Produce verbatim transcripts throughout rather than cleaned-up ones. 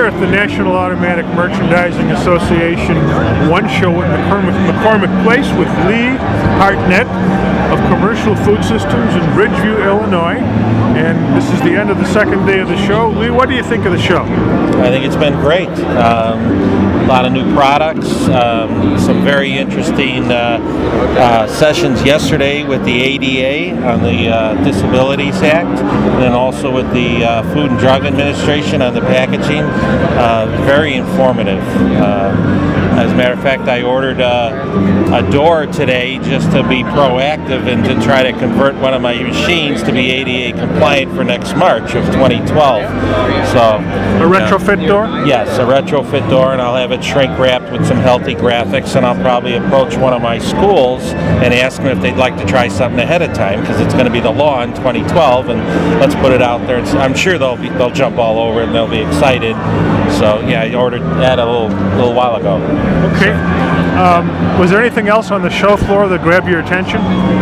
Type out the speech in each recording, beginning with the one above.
here at the National Automatic Merchandising Association One Show at McCormick, McCormick Place with Lee Hartnett of Commercial Food Systems in Bridgeview, Illinois. And this is the end of the second day of the show. Lee, what do you think of the show? I think it's been great. Um, a lot of new products, um, some very interesting uh, uh, sessions yesterday with the A D A on the uh, Disabilities Act, and then also with the uh, Food and Drug Administration on the packaging. Uh, very informative. Uh, As a matter of fact, I ordered uh, a door today just to be proactive and to try to convert one of my machines to be A D A compliant for next March of twenty twelve. So a retrofit uh, door? Yes, a retrofit door, and I'll have it shrink wrapped with some healthy graphics, and I'll probably approach one of my schools and ask them if they'd like to try something ahead of time, because it's going to be the law in twenty twelve, and let's put it out there. It's, I'm sure they'll be, they'll jump all over it and they'll be excited. So yeah, I ordered that a little little while ago. Okay. Um, was there anything else on the show floor that grabbed your attention?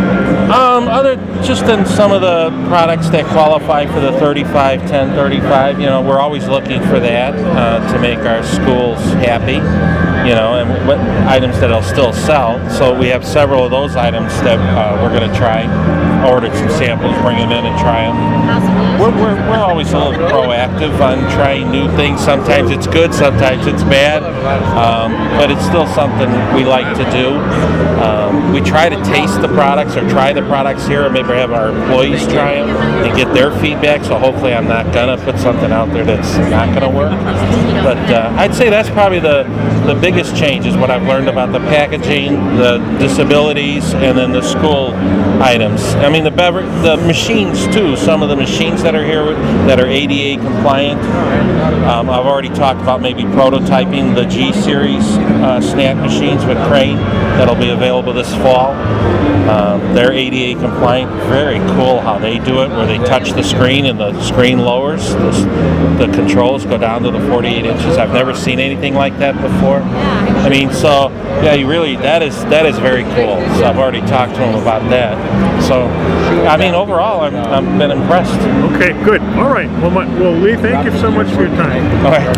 Um, other just in some of the products that qualify for the thirty-five ten thirty-five, you know, we're always looking for that uh, to make our schools happy, you know, and what items that'll still sell. So we have several of those items that uh, we're going to try. Ordered some samples, bring them in and try them. We're, we're, we're always a little proactive on trying new things. Sometimes it's good, sometimes it's bad, um, but it's still something we like to do. Um, we try to taste the products or try the products here, or maybe have our employees try them and get their feedback. So hopefully I'm not going to put something out there that's not going to work. But uh, I'd say that's probably the, the biggest change is what I've learned about the packaging, the disabilities, and then the school items. I mean, the bever- the machines too. Some of the machines that are here that are A D A compliant. Um, I've already talked about maybe prototyping the G series uh, snack machines with Crane that'll be available this fall. Um, they're A D A compliant. Very cool how they do it, where they touch the screen and the screen lowers. The, the controls go down to the forty-eight inches. I've never seen anything like that before. I mean, so yeah, you really that is that is very cool. So I've already talked to them about that. So, I mean, overall, I'm, I've been impressed. Okay, good. All right. Well, my, well, Lee, thank you so much for your time. All right.